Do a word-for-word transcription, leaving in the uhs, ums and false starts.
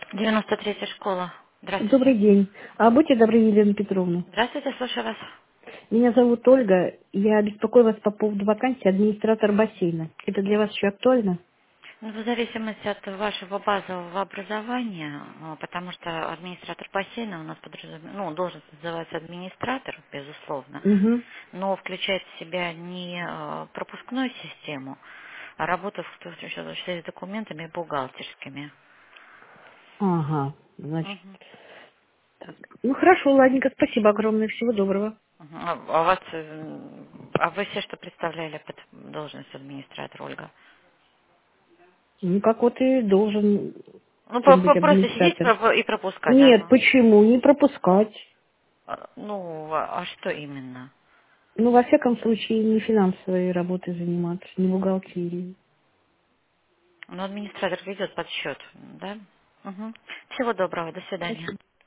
девяносто третья школа. Здравствуйте. Добрый день. А будьте добры, Елена Петровна. Здравствуйте, слушаю вас. Меня зовут Ольга. Я беспокою вас по поводу вакансии администратор бассейна. Это для вас еще актуально? Ну, в зависимости от вашего базового образования, а, потому что администратор бассейна у нас подразумевает, ну, должность называется администратор, безусловно, Угу. но включает в себя не э, пропускную систему, а работу в в- в- с документами бухгалтерскими. Ага. Значит. Мгм. Ну хорошо, ладненько. Спасибо огромное. Всего доброго. Мгм. А а у вас, э, а вы все что представляли под должность администратора, Ольга? Ну как вот и должен Ну, по- по- кем-быть просто сидеть администратор. пропу- и пропускать, да? Нет, Ну, почему? Не пропускать. А, ну, а а что именно? Ну, во всяком случае, не финансовой работой заниматься, не бухгалтерией. Ну, администратор ведет подсчет, да? Угу. Всего доброго, до свидания. Спасибо.